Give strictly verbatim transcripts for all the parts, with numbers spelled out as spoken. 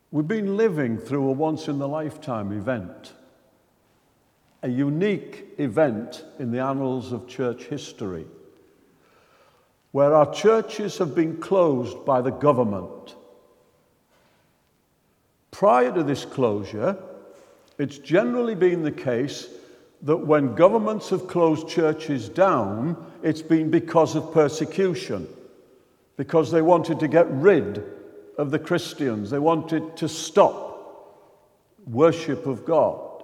We've been living through a once-in-a-lifetime event, a unique event in the annals of church history, where our churches have been closed by the government. Prior to this closure, it's generally been the case that when governments have closed churches down, it's been because of persecution, because they wanted to get rid of the Christians. They wanted to stop worship of God.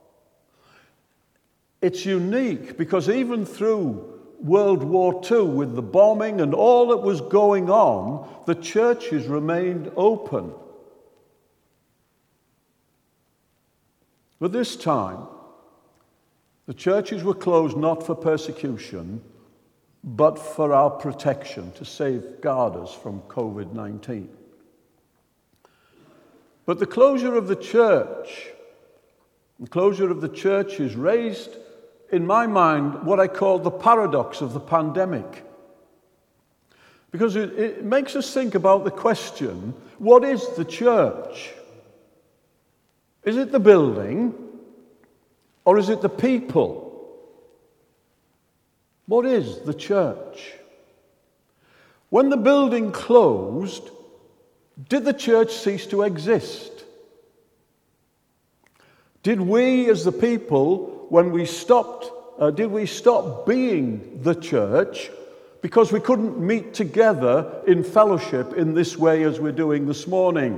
It's unique because even through World War Two, with the bombing and all that was going on, the churches remained open. But this time, the churches were closed not for persecution, but for our protection, to safeguard us from covid nineteen. But the closure of the church, the closure of the church has raised, in my mind, what I call the paradox of the pandemic. Because it, it makes us think about the question, what is the church? Is it the building, or is it the people? What is the church? When the building closed, did the church cease to exist? Did we as the people, when we stopped, uh, did we stop being the church because we couldn't meet together in fellowship in this way as we're doing this morning?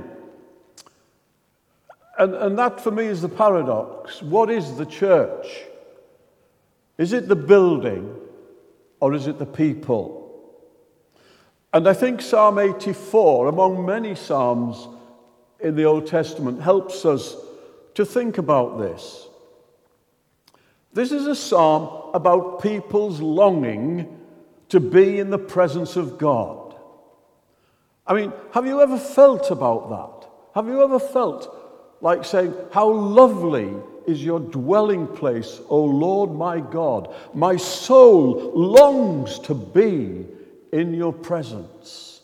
And, and that for me is the paradox. What is the church? Is it the building or is it the people? And I think Psalm eighty-four, among many psalms in the Old Testament, helps us to think about this. This is a psalm about people's longing to be in the presence of God. I mean, have you ever felt about that? Have you ever felt like saying, how lovely is your dwelling place, O Lord my God. My soul longs to be in your presence.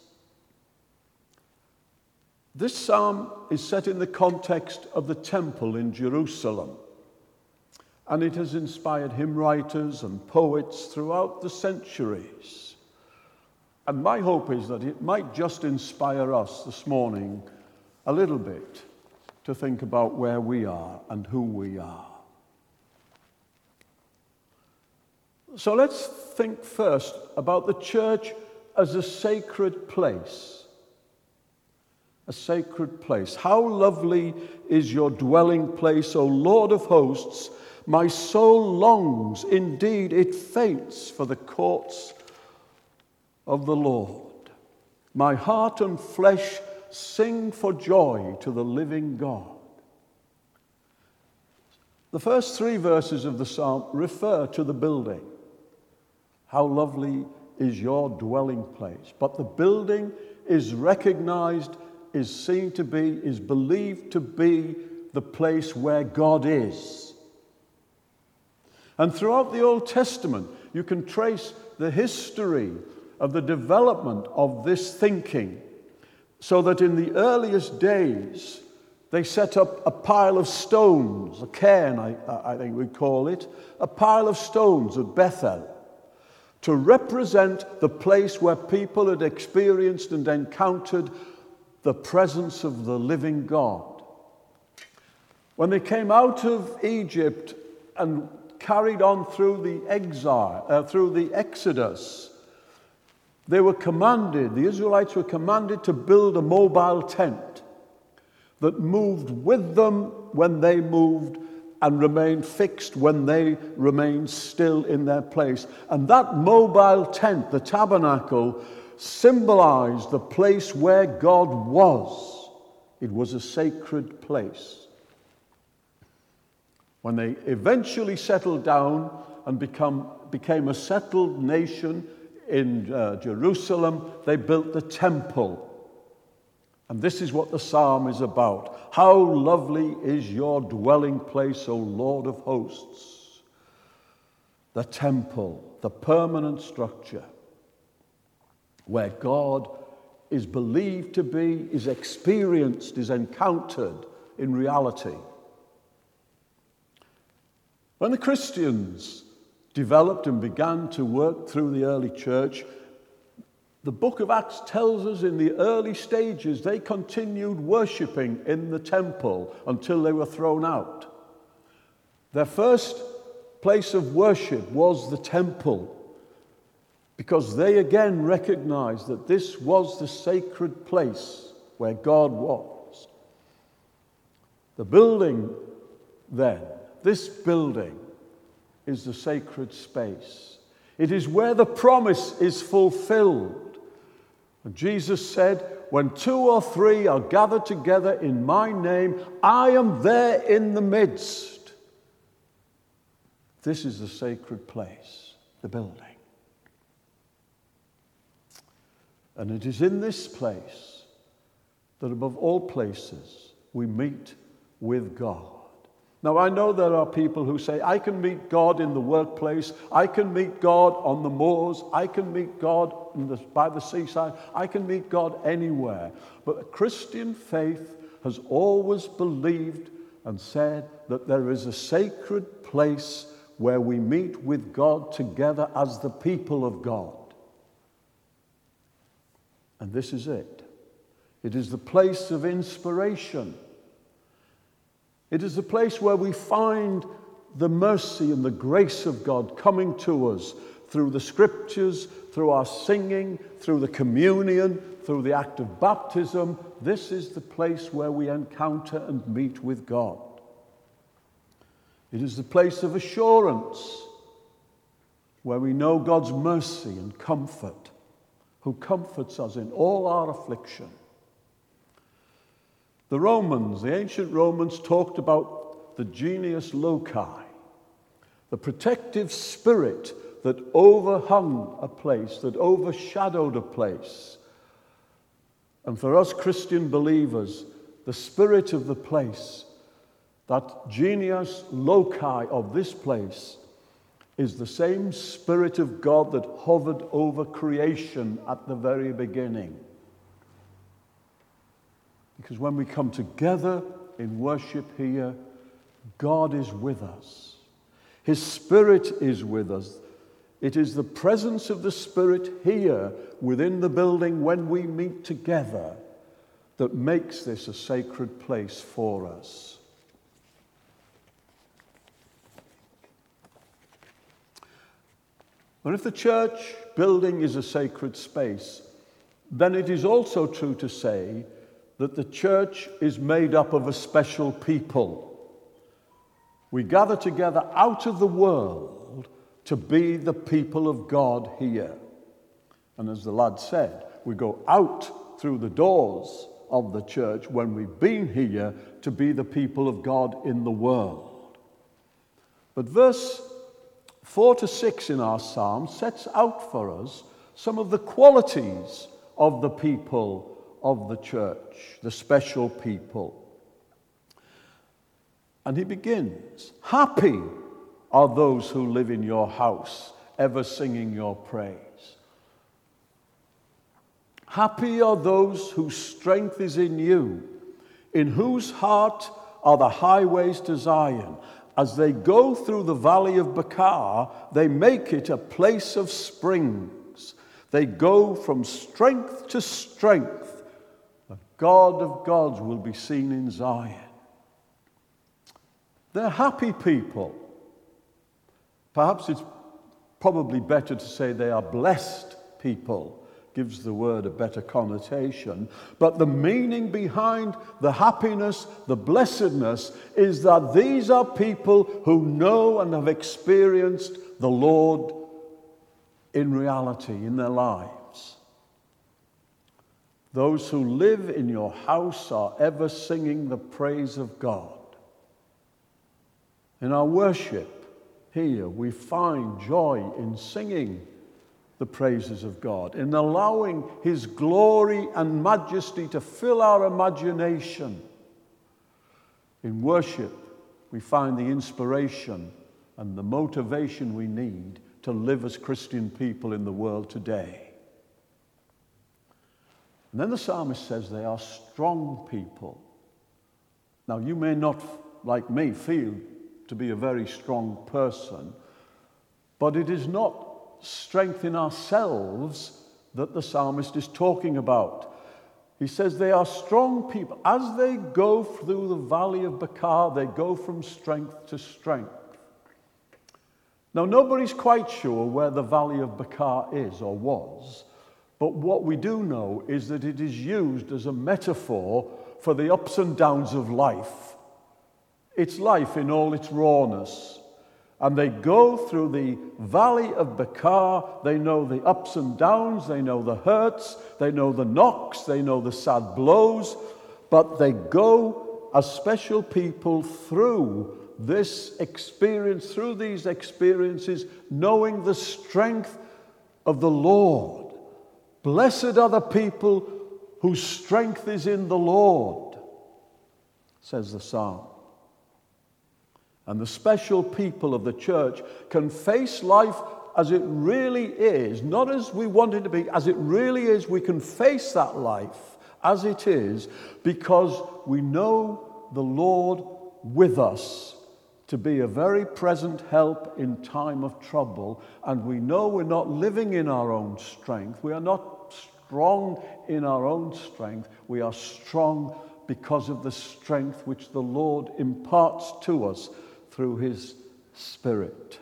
This psalm is set in the context of the temple in Jerusalem, and it has inspired hymn writers and poets throughout the centuries. And my hope is that it might just inspire us this morning a little bit to think about where we are and who we are. So let's think first about the church as a sacred place. A sacred place. How lovely is your dwelling place, O Lord of hosts. My soul longs, indeed it faints for the courts of the Lord. My heart and flesh sing for joy to the living God. The first three verses of the psalm refer to the building. How lovely is your dwelling place. But the building is recognized, is seen to be, is believed to be the place where God is. And throughout the Old Testament, you can trace the history of the development of this thinking, so that in the earliest days, they set up a pile of stones, a cairn, I, I think we'd call it, a pile of stones at Bethel, to represent the place where people had experienced and encountered the presence of the living God. When they came out of Egypt and carried on through the exile, uh, through the Exodus, they were commanded, the Israelites were commanded to build a mobile tent that moved with them when they moved and remained fixed when they remained still in their place. And that mobile tent, the tabernacle, symbolized the place where God was. It was a sacred place. When they eventually settled down and become, became a settled nation in uh, Jerusalem, they built the temple. And this is what the psalm is about. How lovely is your dwelling place, O Lord of hosts. The temple, the permanent structure where God is believed to be, is experienced, is encountered in reality. When the Christians developed and began to work through the early church, the book of Acts tells us in the early stages they continued worshipping in the temple until they were thrown out. Their first place of worship was the temple, because they again recognized that this was the sacred place where God was. The building then, this building, is the sacred space. It is where the promise is fulfilled. And Jesus said, when two or three are gathered together in my name, I am there in the midst. This is the sacred place, the building. And it is in this place that above all places we meet with God. Now, I know there are people who say, I can meet God in the workplace, I can meet God on the moors, I can meet God in the, by the seaside, I can meet God anywhere. But the Christian faith has always believed and said that there is a sacred place where we meet with God together as the people of God. And this is it. It is the place of inspiration. It is the place where we find the mercy and the grace of God coming to us through the scriptures, through our singing, through the communion, through the act of baptism. This is the place where we encounter and meet with God. It is the place of assurance, where we know God's mercy and comfort, who comforts us in all our affliction. The Romans, the ancient Romans, talked about the genius loci, the protective spirit that overhung a place, that overshadowed a place. And for us Christian believers, the spirit of the place, that genius loci of this place, is the same Spirit of God that hovered over creation at the very beginning. Because when we come together in worship here, God is with us. His Spirit is with us. It is the presence of the Spirit here within the building when we meet together that makes this a sacred place for us. But if the church building is a sacred space, then it is also true to say that the church is made up of a special people. We gather together out of the world to be the people of God here. And as the lad said, we go out through the doors of the church when we've been here to be the people of God in the world. But verse four to six in our psalm sets out for us some of the qualities of the people of the church, the special people. And he begins, happy are those who live in your house, ever singing your praise. Happy are those whose strength is in you, in whose heart are the highways to Zion. As they go through the valley of Baca, they make it a place of springs. They go from strength to strength. The God of gods will be seen in Zion. They're happy people. Perhaps it's probably better to say they are blessed people. Gives the word a better connotation. But the meaning behind the happiness, the blessedness, is that these are people who know and have experienced the Lord in reality, in their lives. Those who live in your house are ever singing the praise of God. In our worship here, we find joy in singing the praises of God, in allowing His glory and majesty to fill our imagination. In worship, we find the inspiration and the motivation we need to live as Christian people in the world today. And then the psalmist says they are strong people. Now, you may not, like me, feel to be a very strong person, but it is not strength in ourselves that the psalmist is talking about. He says they are strong people. As they go through the valley of Baca, they go from strength to strength. Now, nobody's quite sure where the valley of Baca is or was, but what we do know is that it is used as a metaphor for the ups and downs of life. It's life in all its rawness. And they go through the valley of Baca. They know the ups and downs, they know the hurts, they know the knocks, they know the sad blows, but they go as special people through this experience, through these experiences, knowing the strength of the Lord. Blessed are the people whose strength is in the Lord, says the psalm. And the special people of the church can face life as it really is, not as we want it to be, as it really is. We can face that life as it is because we know the Lord with us to be a very present help in time of trouble. And we know we're not living in our own strength. We are not strong in our own strength. We are strong because of the strength which the Lord imparts to us through his Spirit.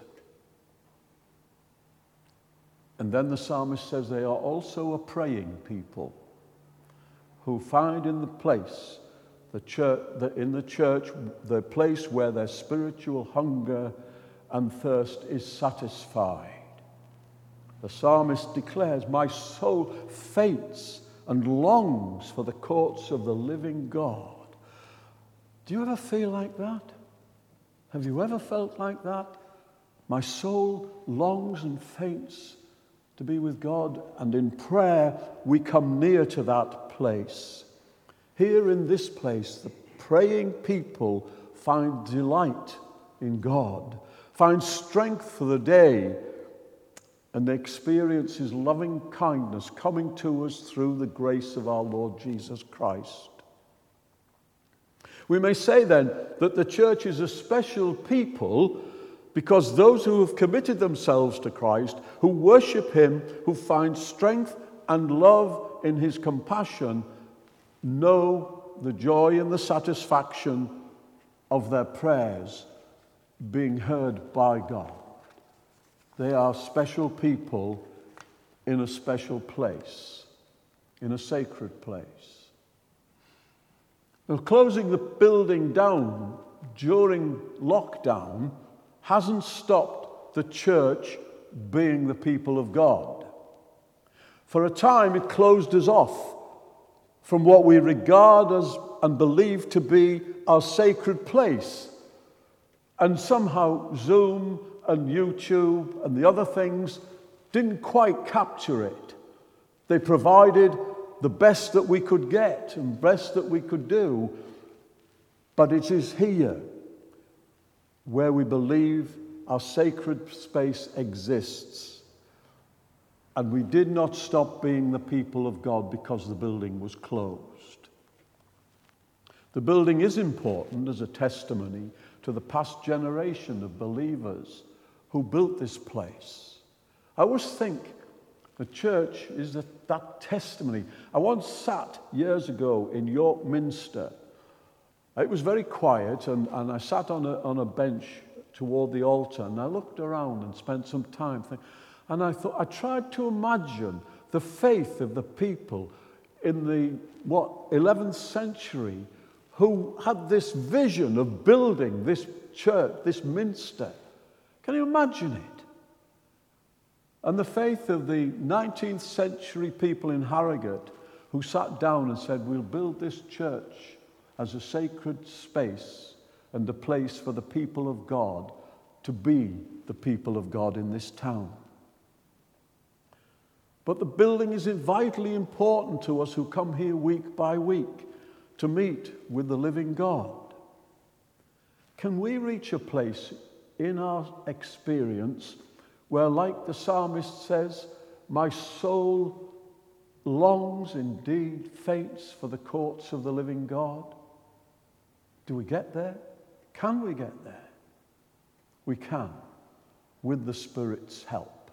And then the psalmist says they are also a praying people who find in the place, the church, the, in the church, the place where their spiritual hunger and thirst is satisfied. The psalmist declares, "My soul faints and longs for the courts of the living God." Do you ever feel like that? Have you ever felt like that? My soul longs and faints to be with God, and in prayer we come near to that place. Here in this place, the praying people find delight in God, find strength for the day, and experience his loving kindness coming to us through the grace of our Lord Jesus Christ. We may say then that the church is a special people because those who have committed themselves to Christ, who worship him, who find strength and love in his compassion, know the joy and the satisfaction of their prayers being heard by God. They are special people in a special place, in a sacred place. Now, closing the building down during lockdown hasn't stopped the church being the people of God. For a time, it closed us off from what we regard as and believe to be our sacred place. And somehow Zoom and YouTube and the other things didn't quite capture it. They provided the best that we could get and best that we could do. But it is here where we believe our sacred space exists. And we did not stop being the people of God because the building was closed. The building is important as a testimony to the past generation of believers who built this place. I always think the church is that, that testimony. I once sat years ago in York Minster. It was very quiet, and, and I sat on a, on a bench toward the altar, and I looked around and spent some time thinking, and I thought, I tried to imagine the faith of the people in the, what, eleventh century who had this vision of building this church, this minster. Can you imagine it? And the faith of the nineteenth century people in Harrogate who sat down and said, we'll build this church as a sacred space and a place for the people of God to be the people of God in this town. But the building is vitally important to us who come here week by week to meet with the living God. Can we reach a place in our experience where, like the psalmist says, my soul longs, indeed faints for the courts of the living God. Do we get there? Can we get there? We can, with the Spirit's help.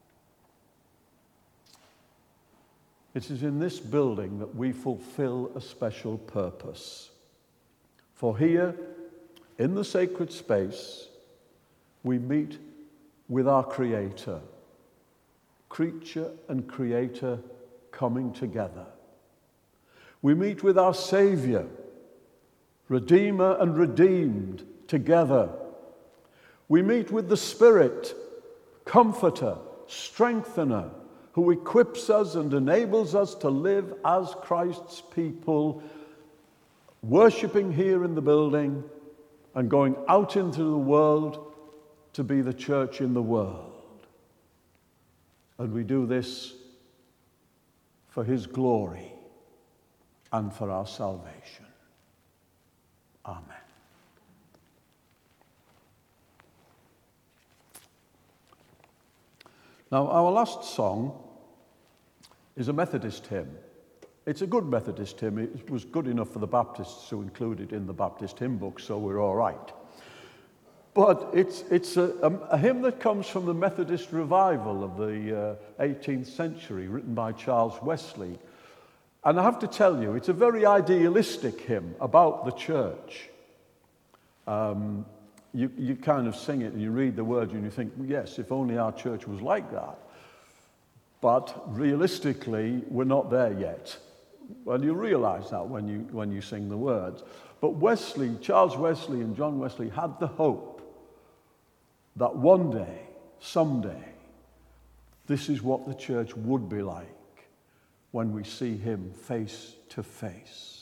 It is in this building that we fulfill a special purpose. For here, in the sacred space, we meet with our Creator, creature and Creator coming together. We meet with our Savior, Redeemer and redeemed together. We meet with the Spirit, Comforter, Strengthener, who equips us and enables us to live as Christ's people, worshipping here in the building and going out into the world to be the church in the world. And we do this for His glory and for our salvation. Amen. Now, our last song is a Methodist hymn. It's a good Methodist hymn. It was good enough for the Baptists to include it in the Baptist hymn book, so we're all right. But it's, it's a, a, a hymn that comes from the Methodist revival of the uh, eighteenth century, written by Charles Wesley. And I have to tell you, it's a very idealistic hymn about the church. Um, you, you kind of sing it and you read the words and you think, yes, if only our church was like that. But realistically, we're not there yet. Well, you realize that when you, when you sing the words. But Wesley, Charles Wesley and John Wesley had the hope that one day, someday, this is what the church would be like when we see Him face to face.